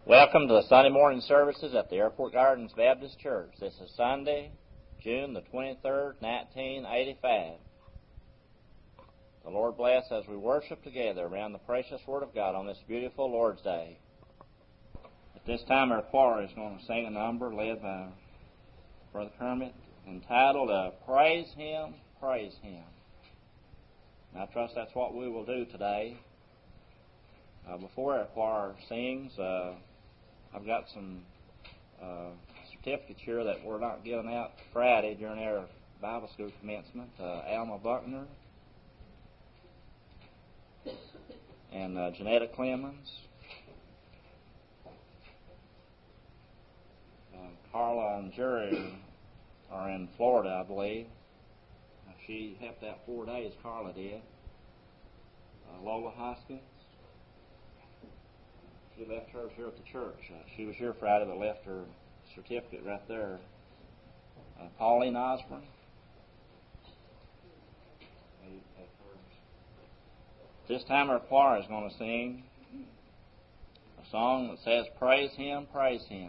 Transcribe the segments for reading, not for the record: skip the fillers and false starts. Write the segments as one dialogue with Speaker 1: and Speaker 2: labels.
Speaker 1: Welcome to the Sunday morning services at the Airport Gardens Baptist Church. This is Sunday, June the 23rd, 1985. The Lord bless as we worship together around the precious Word of God on this beautiful Lord's Day. At this time, our choir is going to sing a number led by Brother Kermit entitled, Praise Him, Praise Him. And I trust that's what we will do today. Before our choir sings, I've got some certificates here that we're not giving out Friday during our Bible school commencement. Alma Buckner and Janetta Clemens. Carla and Jerry are in Florida, I believe. She helped out 4 days, Carla did. Lola Hoskins. She left hers here at the church. She was here Friday but left her certificate right there. Pauline Osborne. This time our choir is going to sing a song that says, Praise Him, Praise Him.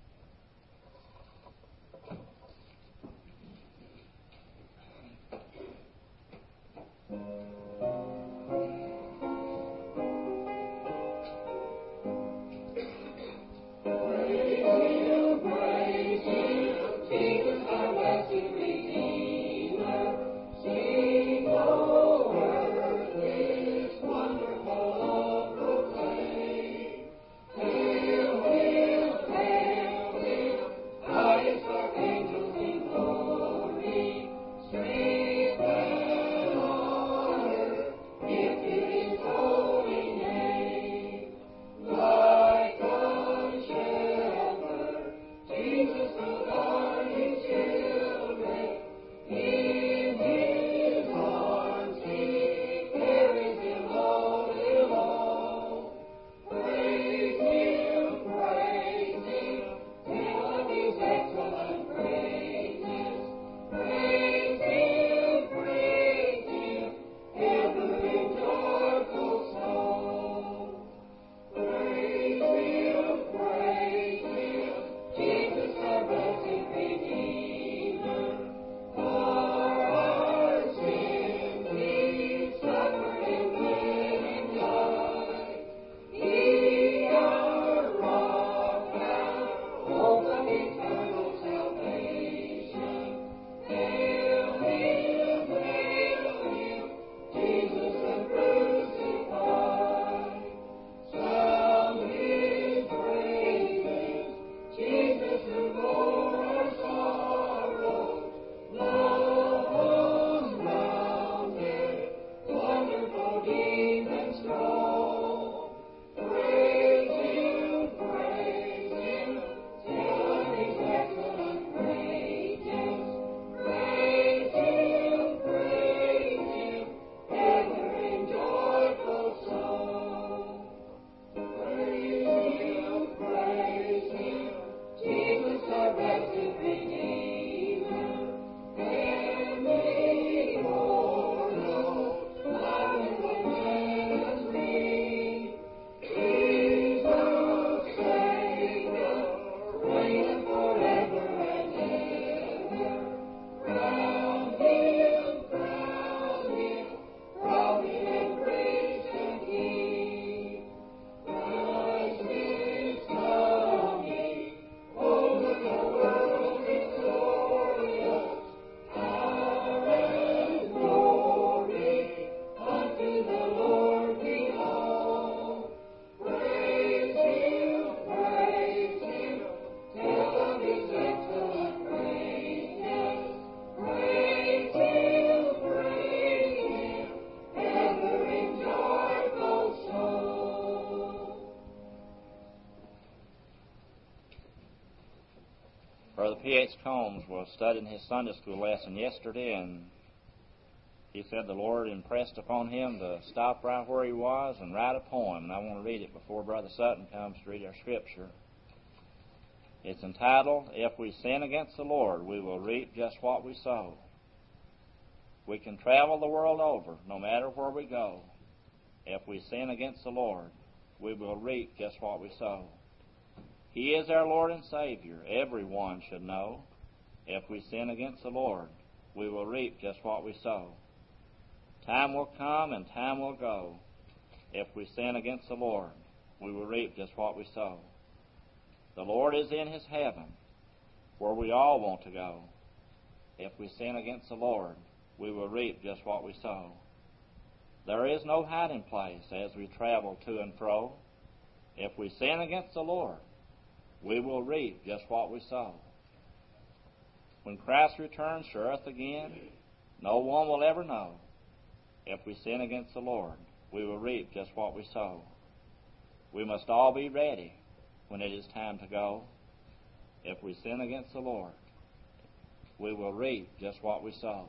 Speaker 1: Brother P.H. Combs was studying his Sunday school lesson yesterday, and he said the Lord impressed upon him to stop right where he was and write a poem, and I want to read it before Brother Sutton comes to read our scripture. It's entitled, If We Sin Against the Lord, We Will Reap Just What We Sow. We can travel the world over, no matter where we go. If we sin against the Lord, we will reap just what we sow. He is our Lord and Savior. Everyone should know. If we sin against the Lord, we will reap just what we sow. Time will come and time will go. If we sin against the Lord, we will reap just what we sow. The Lord is in His heaven, where we all want to go. If we sin against the Lord, we will reap just what we sow. There is no hiding place as we travel to and fro. If we sin against the Lord, we will reap just what we sow. When Christ returns to earth again, no one will ever know. If we sin against the Lord, we will reap just what we sow. We must all be ready when it is time to go. If we sin against the Lord, we will reap just what we sow.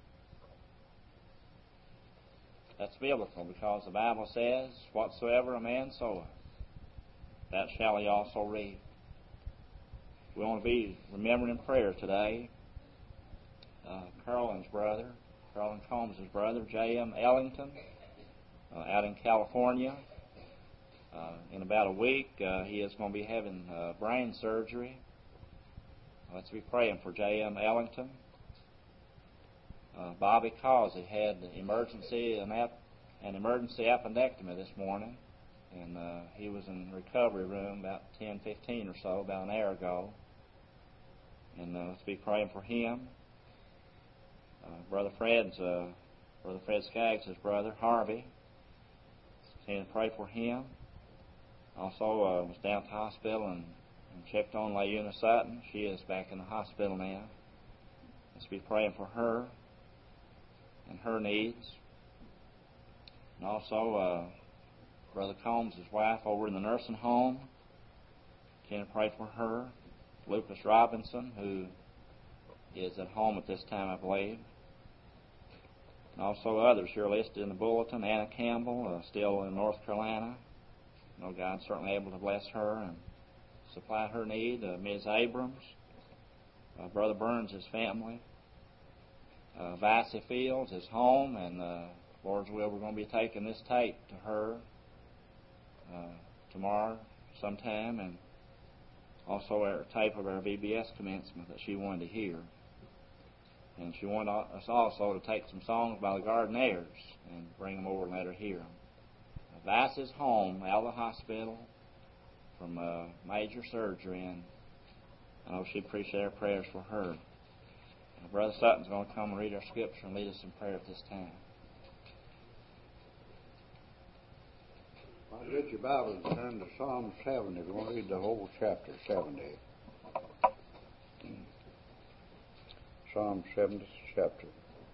Speaker 1: That's biblical, because the Bible says, whatsoever a man soweth, that shall he also reap. We want to be remembering in prayer today Carolyn Combs' brother, J.M. Ellington, out in California. In about a week, he is going to be having brain surgery. Let's be praying for J.M. Ellington. Bobby Causey had an emergency appendectomy this morning, and he was in the recovery room about 10:15 or so, about an hour ago. And let's be praying for him. Brother Fred Skaggs, his brother, Harvey. Continue to pray for him. Also, was down to the hospital and checked on Layuna Sutton. She is back in the hospital now. Let's be praying for her and her needs. And also, Brother Combs' wife over in the nursing home. Continue to pray for her. Lucas Robinson, who is at home at this time, I believe. And also others here listed in the bulletin. Anna Campbell, still in North Carolina. I know God's certainly able to bless her and supply her need. Ms. Abrams, Brother Burns' family. Vicey Fields, his home, and Lord's will, we're going to be taking this tape to her tomorrow sometime, and also a tape of our VBS commencement that she wanted to hear. And she wanted us also to take some songs by the Gardeniers and bring them over and let her hear them. Vicey's home, out of the hospital from major surgery, and I know she'd appreciate our prayers for her. Brother Sutton's going to come and read our scripture and lead us in prayer at this time.
Speaker 2: Well, get your Bible and turn to Psalm 70. We're going to read the whole chapter 70. Psalm 70th chapter.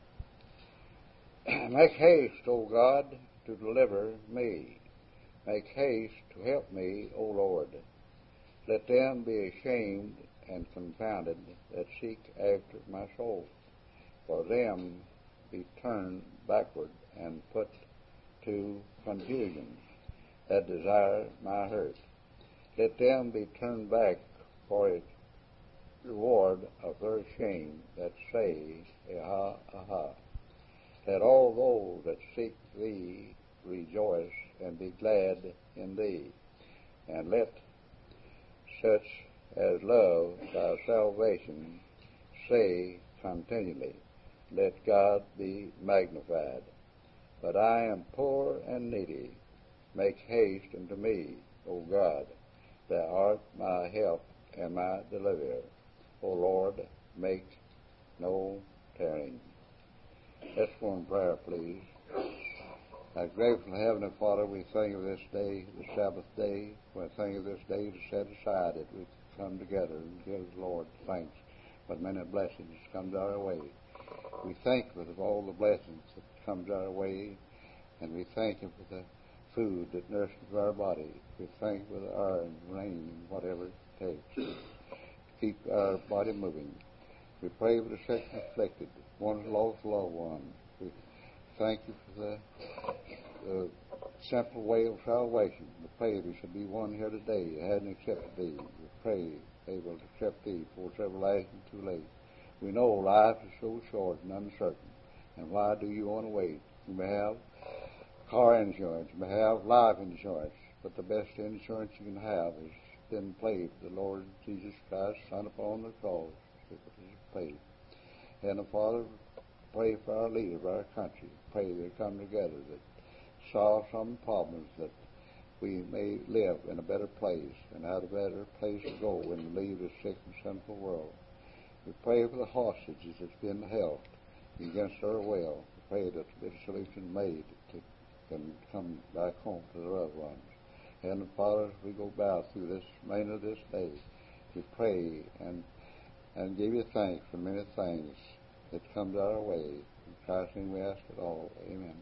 Speaker 2: Make haste, O God, to deliver me. Make haste to help me, O Lord. Let them be ashamed and confounded that seek after my soul. For them be turned backward and put to confusion that desire my hurt. Let them be turned back for a reward of their shame that say, Aha, aha. Let all those that seek thee rejoice and be glad in thee. And let such as love thy salvation say continually, Let God be magnified. But I am poor and needy. Make haste unto me, O God. Thou art my help and my deliverer. O Lord, make no tarrying. Let's go in prayer, please. Our grateful Heavenly Father, we thank you for this day, the Sabbath day. We thank you for this day to set aside that we come together and give the Lord thanks for many blessings comes our way. We thank you for all the blessings that comes our way, and we thank you for the food that nourishes our body. We thank you for the air and rain and whatever it takes to keep our body moving. We pray for the sick and afflicted, one who lost loved ones. We thank you for the simple way of salvation. We pray there should be one here today that hadn't accepted thee. We pray they will accept thee before it's everlasting too late. We know life is so short and uncertain, and why do you want to wait? You may have car insurance, you may have life insurance, but the best insurance you can have is been paid. The Lord Jesus Christ, Son upon the cross, it was paid. And the Father, pray for our leaders of our country. Pray they come together, that solve some problems, that we may live in a better place and have a better place to go when we leave this sick and sinful world. We pray for the hostages that's been held against our will. We pray that the solution made to can come back home to their loved ones. And Father, as we go about through this remainder of this day, we pray and give you thanks for many things that comes our way. In Christ's name we ask it all. Amen.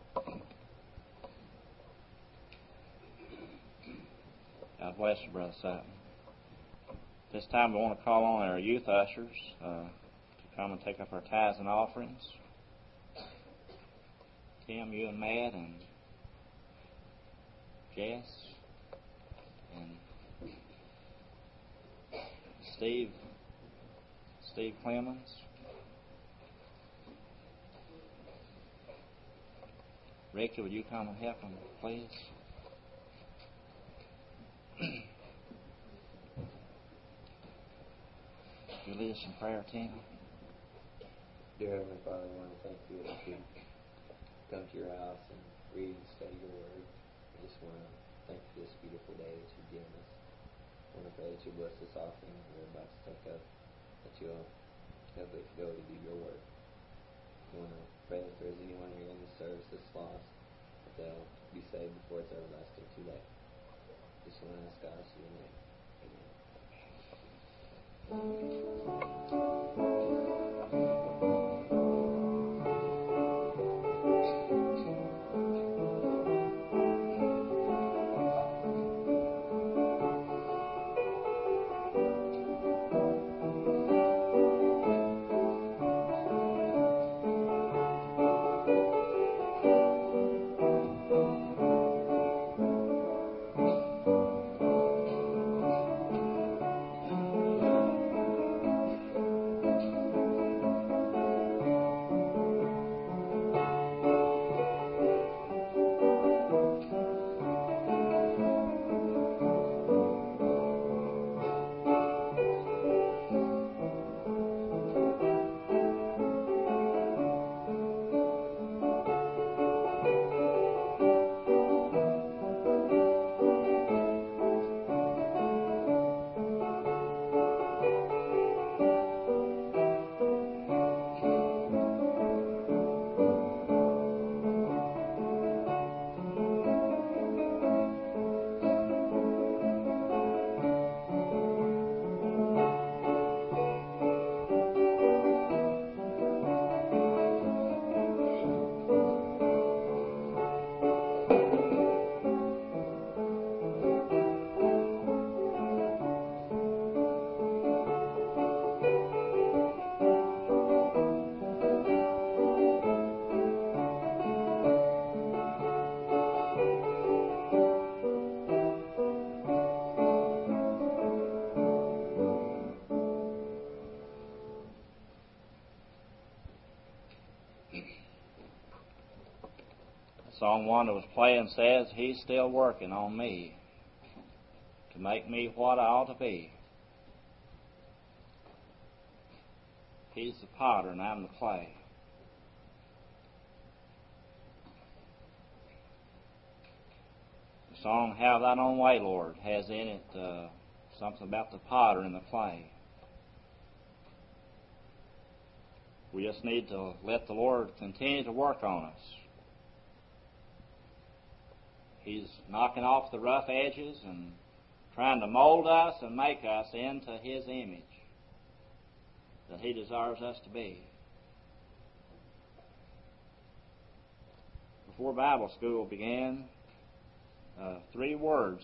Speaker 1: God bless you, Brother Sutton. This time we want to call on our youth ushers to come and take up our tithes and offerings. Tim, you and Matt and Jess and Steve Clemens. Ricky, would you come and help them, please? You lead us in prayer, Tim.
Speaker 3: Dear Heavenly Father, I want to thank you that we come to your house and read and study your word. I just want to thank you for this beautiful day that you've given us. I want to pray that you bless this offering that we're about to take up, that you'll help it go to do your work. I want to pray that if there's anyone here in this service that's lost, that they'll be saved before it's everlasting too late. Just want to ask God in your name. Amen.
Speaker 1: Song 1 that was playing says, He's still working on me to make me what I ought to be. He's the potter and I'm the clay. The song Have Thine Own Way, Lord has in it something about the potter and the clay. We just need to let the Lord continue to work on us. He's knocking off the rough edges and trying to mold us and make us into His image that He desires us to be. Before Bible school began, 3 words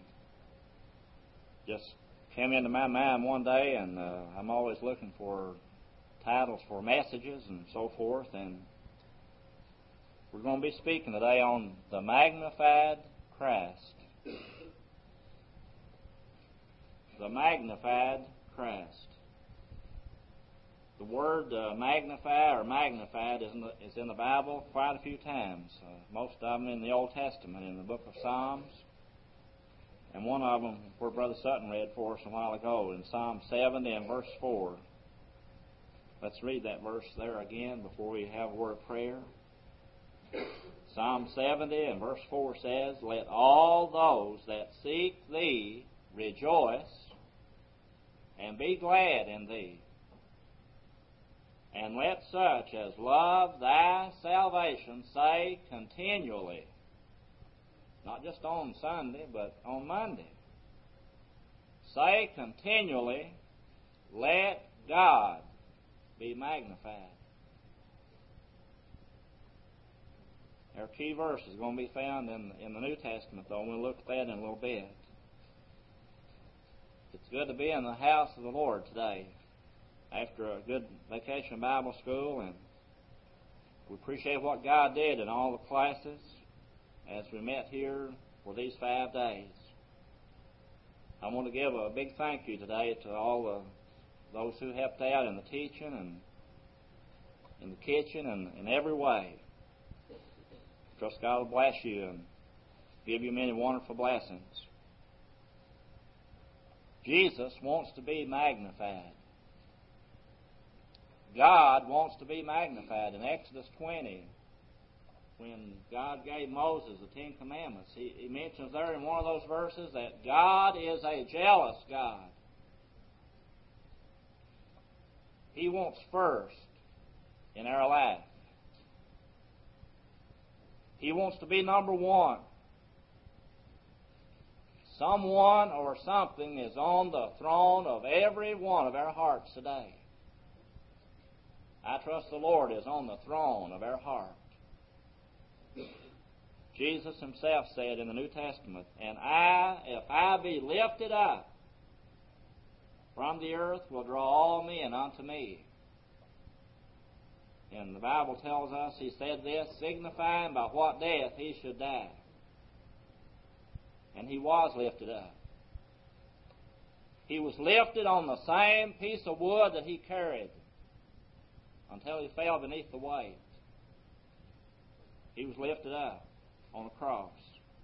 Speaker 1: just came into my mind one day, and I'm always looking for titles for messages and so forth, and we're going to be speaking today on the magnified Christ. The magnified Christ. The word magnify or magnified is in the Bible quite a few times. Most of them in the Old Testament, in the book of Psalms, And one of them, where Brother Sutton read for us a while ago, in Psalm 70 and verse 4. Let's read that verse there again before we have a word of prayer. Psalm 70 and verse 4 says, "Let all those that seek thee rejoice and be glad in thee. And let such as love thy salvation say continually," not just on Sunday, but on Monday. "Say continually, let God be magnified." Our key verse is going to be found in the New Testament, though, and we'll look at that in a little bit. It's good to be in the house of the Lord today after a good vacation Bible school, and we appreciate what God did in all the classes as we met here for these 5 days. I want to give a big thank you today to all those who helped out in the teaching and in the kitchen and in every way. Trust God will bless you and give you many wonderful blessings. Jesus wants to be magnified. God wants to be magnified. In Exodus 20, when God gave Moses the 10 Commandments, he mentions there in one of those verses that God is a jealous God. He wants first in our life. He wants to be number one. Someone or something is on the throne of every one of our hearts today. I trust the Lord is on the throne of our heart. Jesus himself said in the New Testament, "And if I be lifted up from the earth, will draw all men unto me." And the Bible tells us he said this, signifying by what death he should die. And he was lifted up. He was lifted on the same piece of wood that he carried until he fell beneath the weight. He was lifted up on the cross.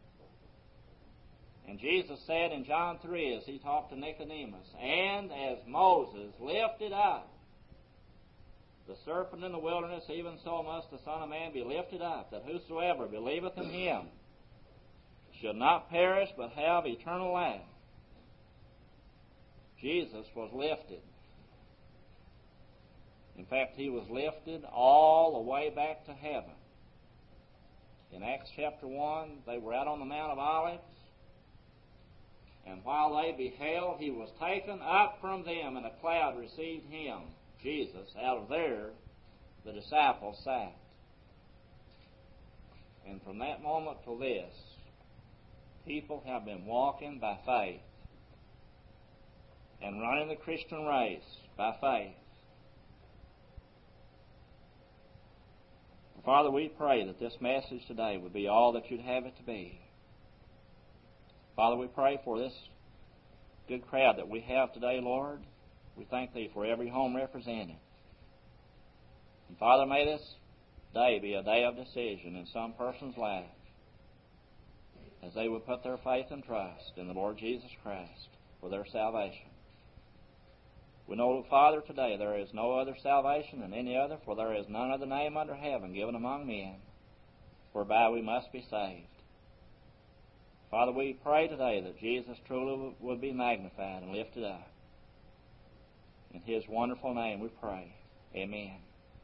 Speaker 1: And Jesus said in John 3 as he talked to Nicodemus, "And as Moses lifted up the serpent in the wilderness, even so must the Son of Man be lifted up, that whosoever believeth in him should not perish but have eternal life." Jesus was lifted. In fact, he was lifted all the way back to heaven. In Acts chapter 1, they were out on the Mount of Olives, and while they beheld, he was taken up from them, and a cloud received him, Jesus, out of there the disciples sat. And from that moment to this, people have been walking by faith and running the Christian race by faith. Father, we pray that this message today would be all that you'd have it to be. Father, we pray for this good crowd that we have today, Lord. We thank Thee for every home represented. And Father, may this day be a day of decision in some person's life as they would put their faith and trust in the Lord Jesus Christ for their salvation. We know, Father, today there is no other salvation than any other, for there is none other name under heaven given among men whereby we must be saved. Father, we pray today that Jesus truly would be magnified and lifted up. In His wonderful name we pray. Amen.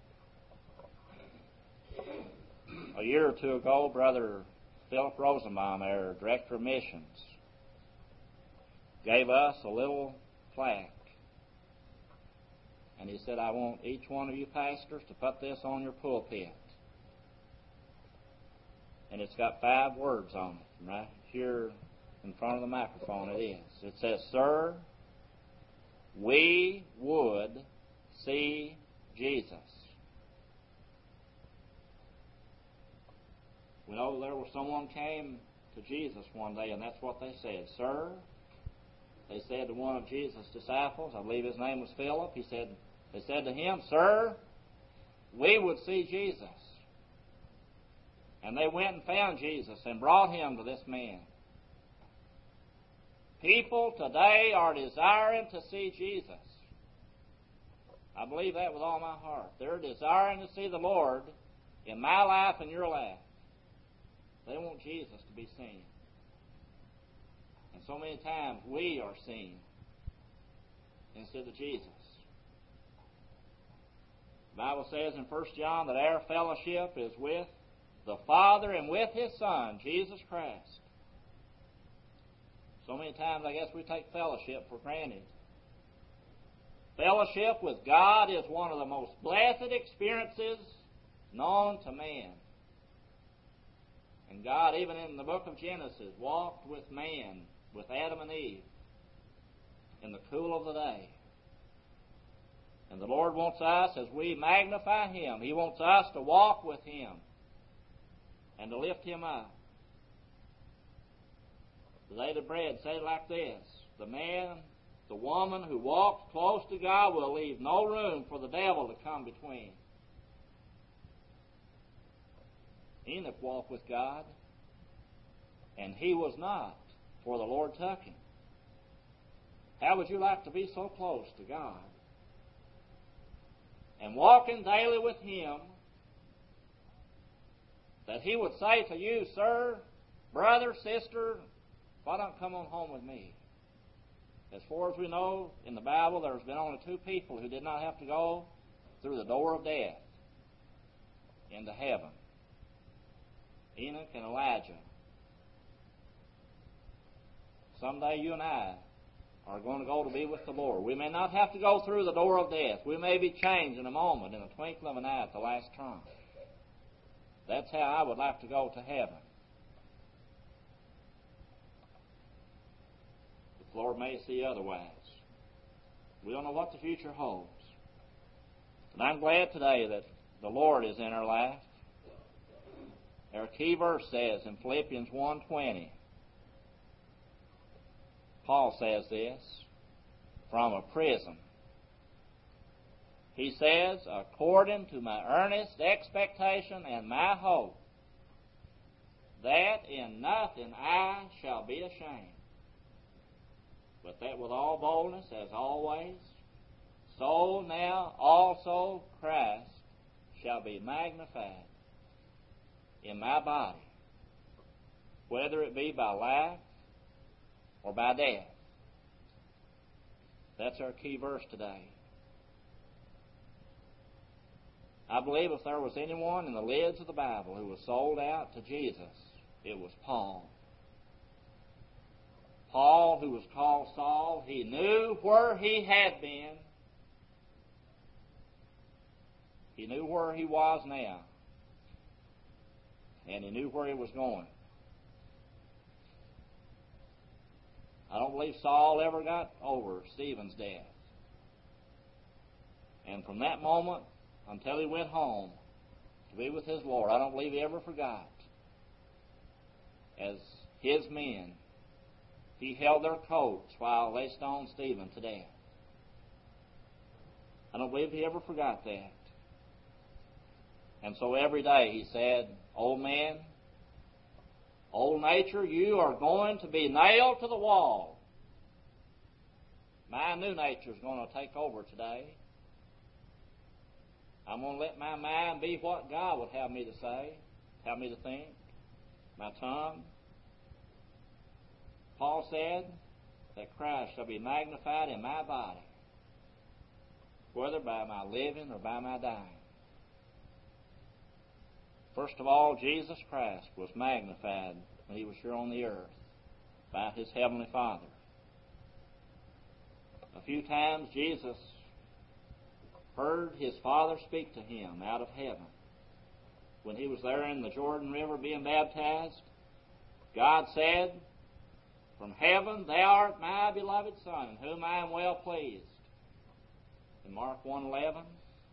Speaker 1: A year or two ago, Brother Philip Rosenbaum, our Director of Missions, gave us a little plaque. And he said, "I want each one of you pastors to put this on your pulpit." And it's got 5 words on it. Right here in front of the microphone it is. It says, "Sir, we would see Jesus." We know there was someone came to Jesus one day, and that's what they said. "Sir," they said to one of Jesus' disciples, I believe his name was Philip, they said to him, "Sir, we would see Jesus." And they went and found Jesus and brought him to this man. People today are desiring to see Jesus. I believe that with all my heart. They're desiring to see the Lord in my life and your life. They want Jesus to be seen. And so many times we are seen instead of Jesus. The Bible says in 1 John that our fellowship is with the Father and with His Son, Jesus Christ. So many times I guess we take fellowship for granted. Fellowship with God is one of the most blessed experiences known to man. And God, even in the book of Genesis, walked with man, with Adam and Eve, in the cool of the day. And the Lord wants us, as we magnify Him, He wants us to walk with Him and to lift Him up. The Daily Bread said it like this: the man, the woman who walks close to God will leave no room for the devil to come between. Enoch walked with God, and he was not, for the Lord took him. How would you like to be so close to God? And walking daily with Him, that He would say to you, sir, brother, sister, why don't you come on home with me? As far as we know, in the Bible, there's been only two people who did not have to go through the door of death into heaven: Enoch and Elijah. Someday you and I are going to go to be with the Lord. We may not have to go through the door of death. We may be changed in a moment, in a twinkling of an eye at the last trump. That's how I would like to go to heaven. But the Lord may see otherwise. We don't know what the future holds. But I'm glad today that the Lord is in our life. Our key verse says in Philippians 1:20, Paul says this from a prison. He says, according to my earnest expectation and my hope, that in nothing I shall be ashamed, but that with all boldness, as always, so now also Christ shall be magnified in my body, whether it be by life or by death. That's our key verse today. I believe if there was anyone in the lids of the Bible who was sold out to Jesus, it was Paul. Paul, who was called Saul, he knew where he had been. He knew where he was now. And he knew where he was going. I don't believe Saul ever got over Stephen's death. And from that moment until he went home to be with his Lord, I don't believe he ever forgot. As his men, he held their coats while they stoned Stephen to death. I don't believe he ever forgot that. And so every day he said, old man, old nature, you are going to be nailed to the wall. My new nature is going to take over today. I'm going to let my mind be what God would have me to say, have me to think, my tongue. Paul said that Christ shall be magnified in my body, whether by my living or by my dying. First of all, Jesus Christ was magnified when He was here on the earth by His Heavenly Father. A few times Jesus heard His Father speak to Him out of heaven. When He was there in the Jordan River being baptized, God said, from heaven, thou art my beloved Son, in whom I am well pleased. In Mark 1:11.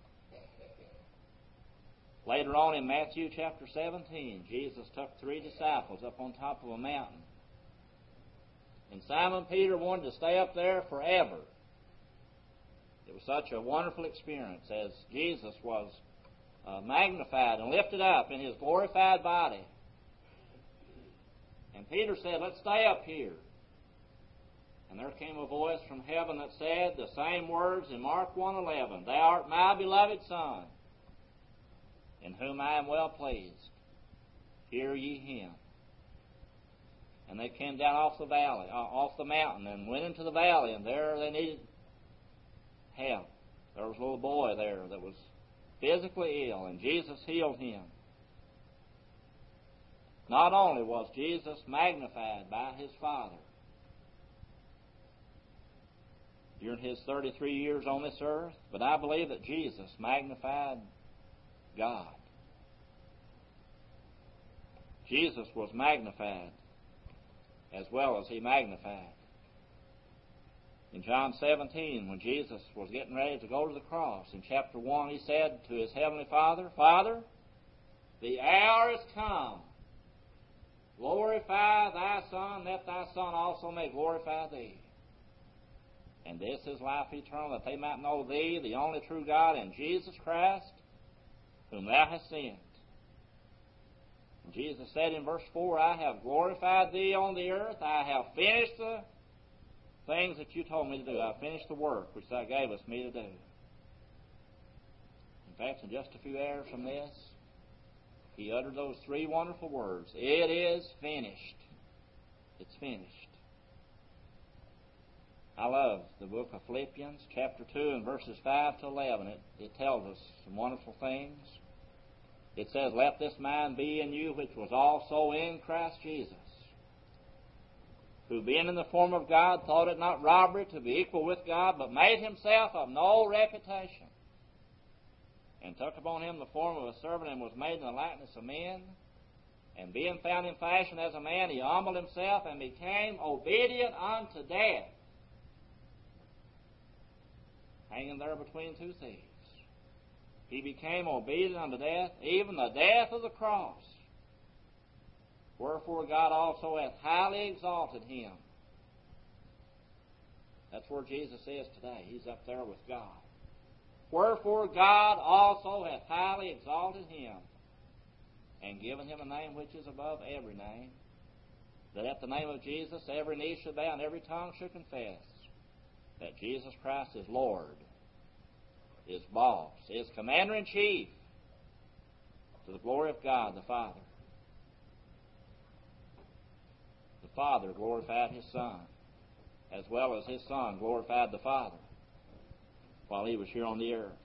Speaker 1: Later on in Matthew chapter 17, Jesus took 3 disciples up on top of a mountain. And Simon Peter wanted to stay up there forever. It was such a wonderful experience as Jesus was magnified and lifted up in His glorified body. And Peter said, let's stay up here. And there came a voice from heaven that said the same words in Mark 1:11, Thou art my beloved Son, in whom I am well pleased. Hear ye him. And they came down off the valley, off the mountain, and went into the valley, and there they needed help. There was a little boy there that was physically ill, and Jesus healed him. Not only was Jesus magnified by his Father during his 33 years on this earth, but I believe that Jesus magnified God. Jesus was magnified as well as he magnified. In John 17, when Jesus was getting ready to go to the cross, in chapter 1, he said to his heavenly Father, Father, the hour is come. Glorify thy Son, that thy Son also may glorify thee. And this is life eternal, that they might know thee, the only true God, and Jesus Christ, whom thou hast sent. And Jesus said in verse 4, I have glorified thee on the earth. I have finished the things that you told me to do. I have finished the work which thou gavest me to do. In fact, in just a few hours from this, he uttered those three wonderful words, It is finished. It's finished. I love the book of Philippians, chapter 2, and verses 5 to 11. It tells us some wonderful things. It says, Let this mind be in you, which was also in Christ Jesus, who being in the form of God, thought it not robbery to be equal with God, but made himself of no reputation, and took upon him the form of a servant, and was made in the likeness of men. And being found in fashion as a man, he humbled himself, and became obedient unto death, hanging there between two thieves. He became obedient unto death, even the death of the cross. Wherefore God also hath highly exalted him. That's where Jesus is today. He's up there with God. Wherefore God also hath highly exalted him, and given him a name which is above every name, that at the name of Jesus every knee should bow, and every tongue should confess that Jesus Christ is Lord, is boss, is commander-in-chief, to the glory of God the Father. The Father glorified his Son, as well as his Son glorified the Father while he was here on the earth.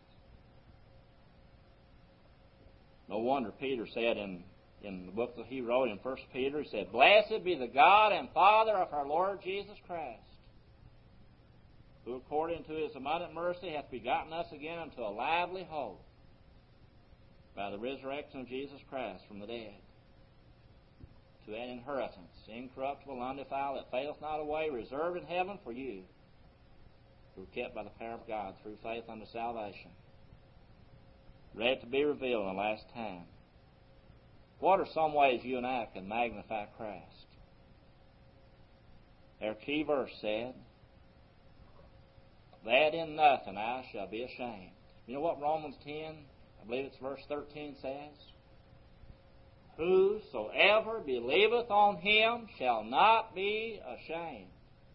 Speaker 1: No wonder Peter said in the book that he wrote in 1 Peter, he said, Blessed be the God and Father of our Lord Jesus Christ, who according to his abundant mercy hath begotten us again unto a lively hope by the resurrection of Jesus Christ from the dead, to an inheritance incorruptible, undefiled, that faileth not away, reserved in heaven for you, who are kept by the power of God through faith unto salvation, ready to be revealed in the last time. What are some ways you and I can magnify Christ? Our key verse said, that in nothing I shall be ashamed. You know what Romans 10, I believe it's verse 13, says? Whosoever believeth on him shall not be ashamed.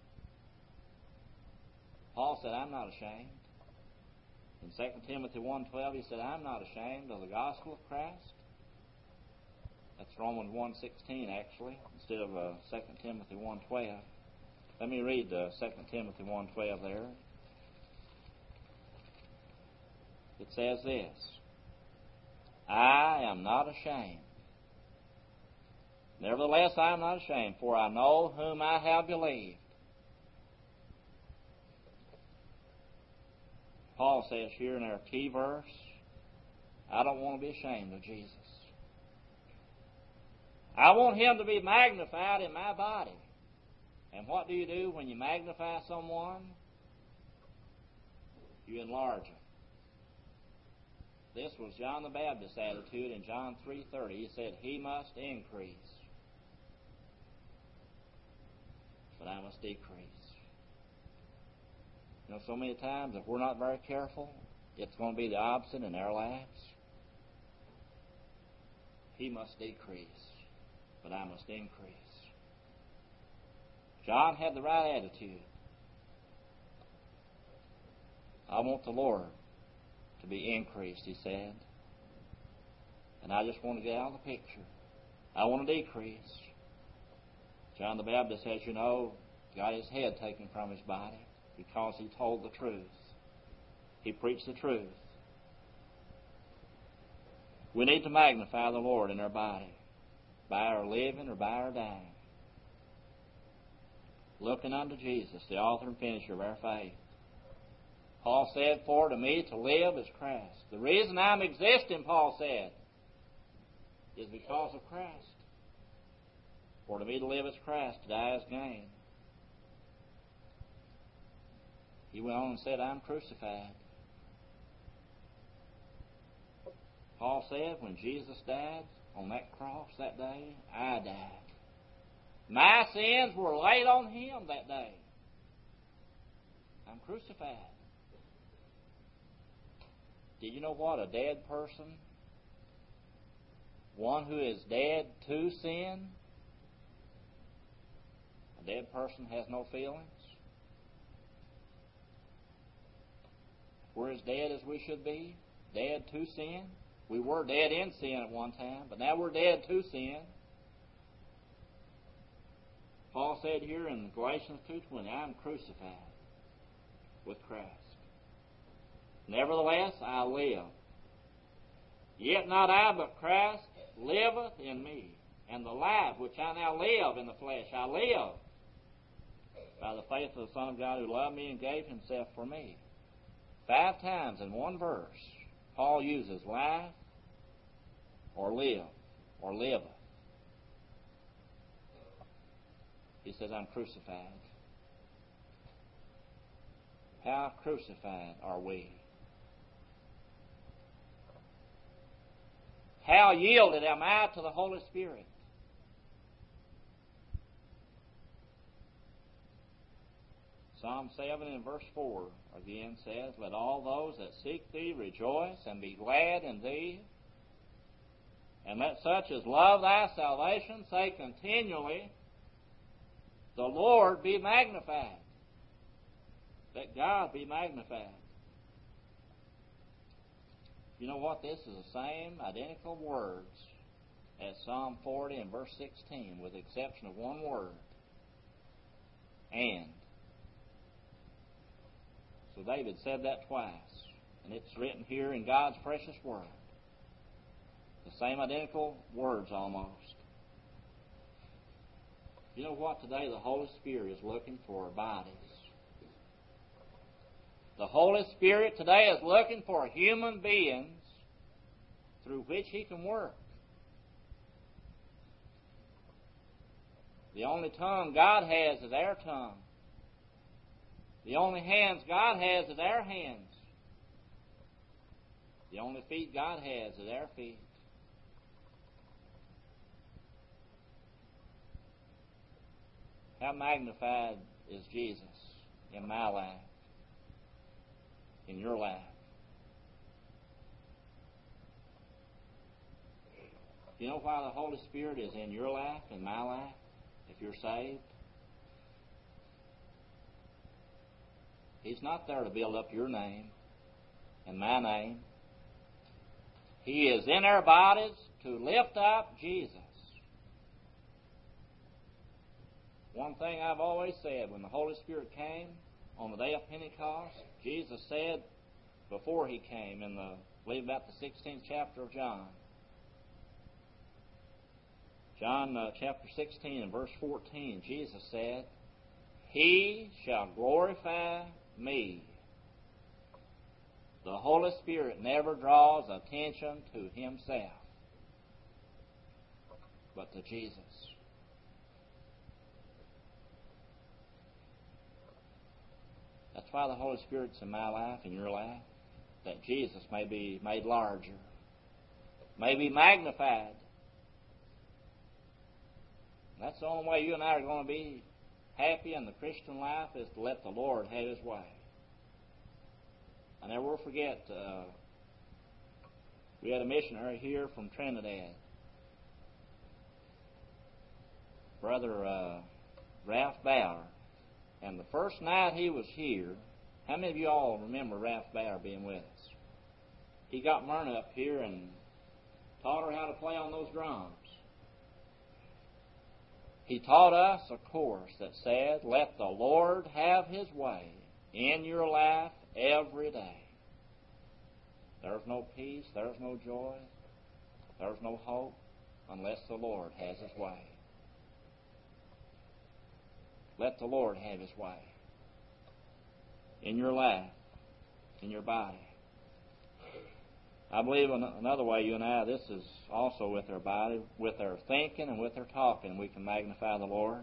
Speaker 1: Paul said, I'm not ashamed. In 2 Timothy 1:12, he said, I'm not ashamed of the gospel of Christ. That's Romans 1:16, actually, instead of 2 Timothy 1:12. Let me read 2 Timothy 1:12 there. It says this, I am not ashamed. Nevertheless, I am not ashamed, for I know whom I have believed. Paul says here in our key verse, I don't want to be ashamed of Jesus. I want him to be magnified in my body. And what do you do when you magnify someone? You enlarge him. This was John the Baptist's attitude in John 3:30. He said, he must increase, but I must decrease. You know, so many times, if we're not very careful, it's going to be the opposite in our lives. He must decrease, but I must increase. John had the right attitude. I want the Lord to be increased, he said. And I just want to get out of the picture. I want to decrease. John the Baptist, as you know, got his head taken from his body because he told the truth. He preached the truth. We need to magnify the Lord in our body, by our living or by our dying. Looking unto Jesus, the author and finisher of our faith. Paul said, for to me to live is Christ. The reason I'm existing, Paul said, is because of Christ. For to me to live is Christ, to die is gain. He went on and said, I'm crucified. Paul said, when Jesus died on that cross that day, I died. My sins were laid on him that day. I'm crucified. Did you know what a dead person, one who is dead to sin, a dead person has no feelings? We're as dead as we should be, dead to sin. We were dead in sin at one time, but now we're dead to sin. Paul said here in Galatians 2:20, I am crucified with Christ. Nevertheless, I live. Yet not I, but Christ liveth in me. And the life which I now live in the flesh, I live by the faith of the Son of God who loved me and gave himself for me. 5 times in one verse, Paul uses life or live or liveth. He says, I'm crucified. How crucified are we? How yielded am I to the Holy Spirit? Psalm 7 and verse 4 again says, let all those that seek thee rejoice and be glad in thee. And let such as love thy salvation say continually, the Lord be magnified. Let God be magnified. You know what? This is the same identical words as Psalm 40 and verse 16, with the exception of one word. And. So David said that twice, and it's written here in God's precious word. The same identical words almost. You know what? Today the Holy Spirit is looking for bodies. The Holy Spirit today is looking for human beings through which he can work. The only tongue God has is our tongue. The only hands God has is our hands. The only feet God has is our feet. How magnified is Jesus in my life, in your life? You know why the Holy Spirit is in your life, in my life, if you're saved? He's not there to build up your name and my name. He is in our bodies to lift up Jesus. One thing I've always said, when the Holy Spirit came on the day of Pentecost, Jesus said before he came in I believe about the 16th chapter of John. John chapter 16 and verse 14, Jesus said, He shall glorify me. The Holy Spirit never draws attention to himself, but to Jesus. That's why the Holy Spirit's in my life, in your life, that Jesus may be made larger, may be magnified. That's the only way you and I are going to be happy in the Christian life, is to let the Lord have his way. I never will forget, we had a missionary here from Trinidad, Brother Ralph Bauer. And the first night he was here, How many of you all remember Ralph Bauer being with us? He got Myrna up here and taught her how to play on those drums. He taught us a course that said, let the Lord have His way in your life every day. There's no peace, there's no joy, there's no hope unless the Lord has His way. Let the Lord have His way in your life, in your body. I believe another way, you and I, this is also with our body, with our thinking and with our talking, we can magnify the Lord.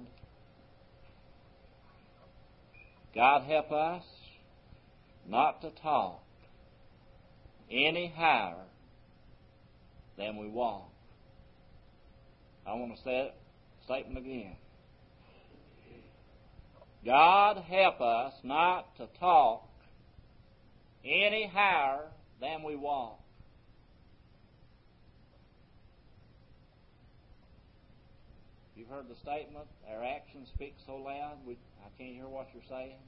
Speaker 1: God help us not to talk any higher than we walk. I want to say it, statement again. God help us not to talk any higher than we walk. You've heard the statement, our actions speak so loud, I can't hear what you're saying.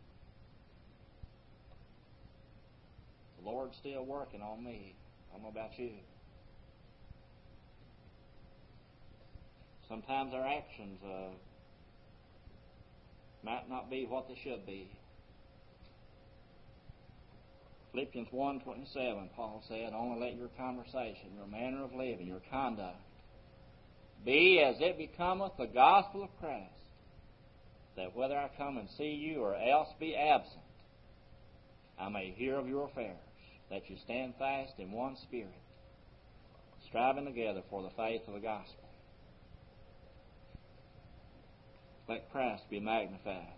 Speaker 1: The Lord's still working on me. I don't know about you. Sometimes our actions might not be what they should be. Philippians 1:27, Paul said, only let your conversation, your manner of living, your conduct, be as it becometh the gospel of Christ, that whether I come and see you or else be absent, I may hear of your affairs, that you stand fast in one spirit, striving together for the faith of the gospel. Let Christ be magnified.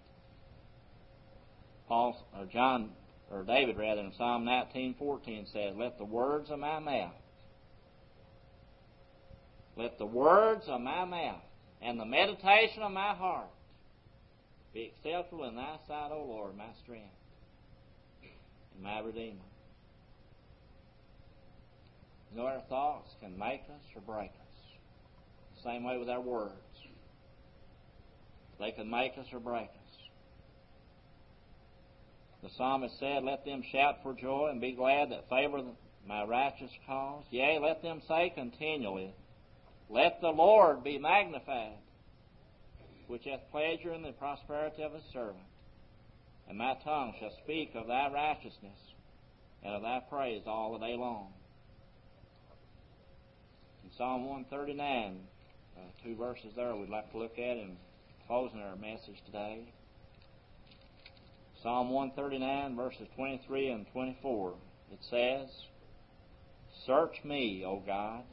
Speaker 1: David in Psalm 19:14 says, let the words of my mouth and the meditation of my heart be acceptable in thy sight, O Lord, my strength and my Redeemer. You know, our thoughts can make us or break us. The same way with our words. They can make us or break us. The psalmist said, let them shout for joy and be glad that favor my righteous cause. Yea, let them say continually, let the Lord be magnified, which hath pleasure in the prosperity of His servant. And my tongue shall speak of thy righteousness and of thy praise all the day long. In Psalm 139, 2 verses there we'd like to look at in closing our message today. Psalm 139, verses 23 and 24. It says, search me, O God.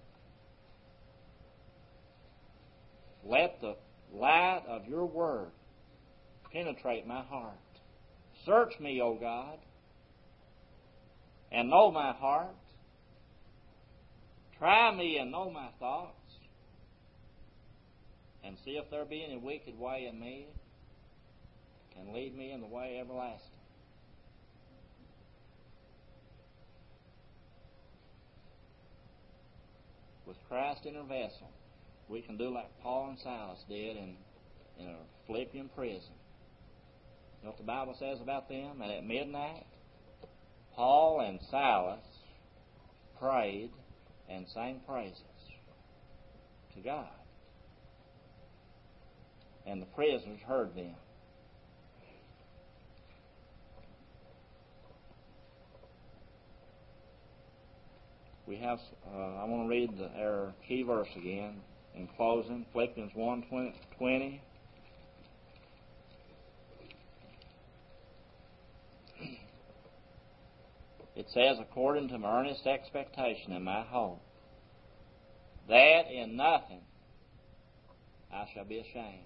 Speaker 1: Let the light of your word penetrate my heart. Search me, O God, and know my heart. Try me and know my thoughts, and see if there be any wicked way in me, and lead me in the way everlasting. With Christ in our vessel, we can do like Paul and Silas did in a Philippian prison. You know what the Bible says about them? And at midnight, Paul and Silas prayed and sang praises to God. And the prisoners heard them. We have, I want to read our key verse again in closing, Philippians 1:20. It says, according to my earnest expectation and my hope, that in nothing I shall be ashamed,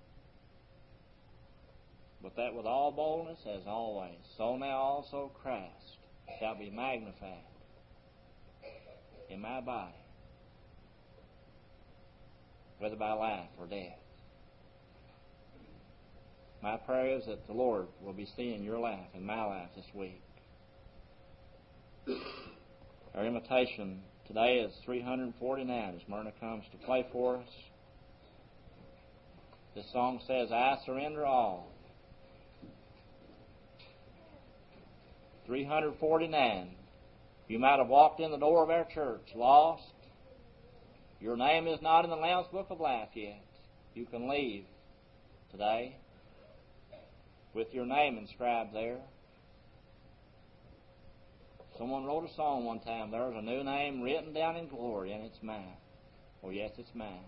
Speaker 1: but that with all boldness as always, so now also Christ shall be magnified in my body, whether by life or death. My prayer is that the Lord will be seeing your life and my life this week. Our invitation today is 349 as Myrna comes to play for us. This song says, I surrender all. 349. You might have walked in the door of our church lost. Your name is not in the Lamb's Book of Life yet. You can leave today with your name inscribed there. Someone wrote a song one time, there's a new name written down in glory, and it's mine. Oh, yes, it's mine.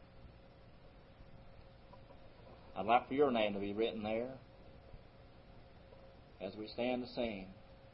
Speaker 1: I'd like for your name to be written there as we stand to sing.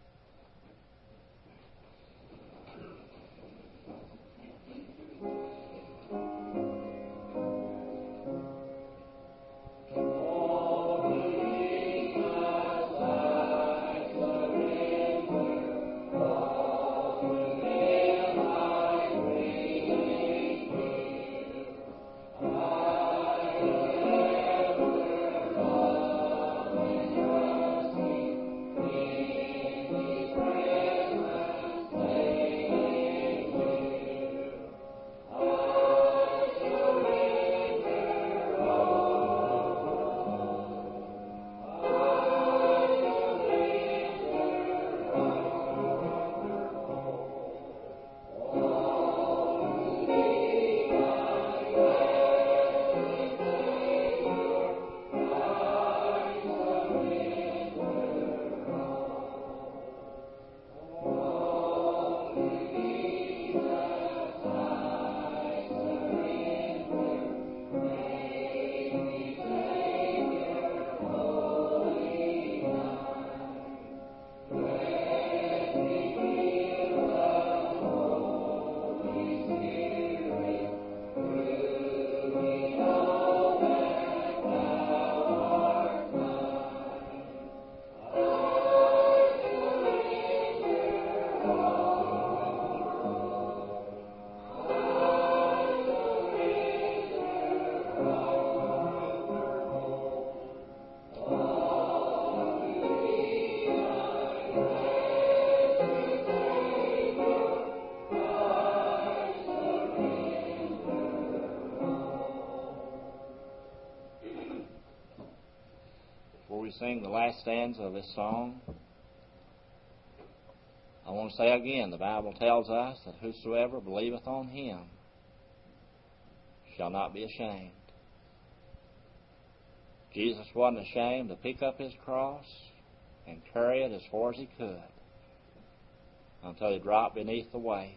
Speaker 1: We sing the last stanza of this song, I want to say again, the Bible tells us that whosoever believeth on Him shall not be ashamed. Jesus wasn't ashamed to pick up His cross and carry it as far as He could until He dropped beneath the weight.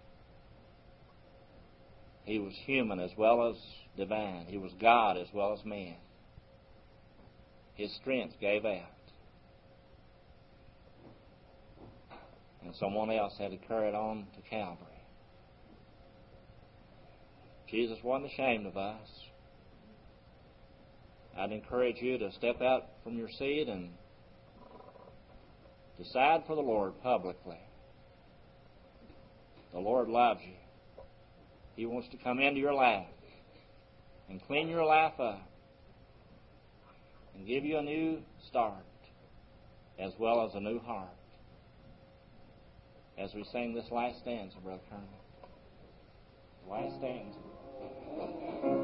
Speaker 1: He was human as well as divine. He was God as well as man. His strength gave out. And someone else had to carry it on to Calvary. Jesus wasn't ashamed of us. I'd encourage you to step out from your seat and decide for the Lord publicly. The Lord loves you. He wants to come into your life and clean your life up and give you a new start as well as a new heart. As we sing this last stanza, Brother Colonel. The last stanza.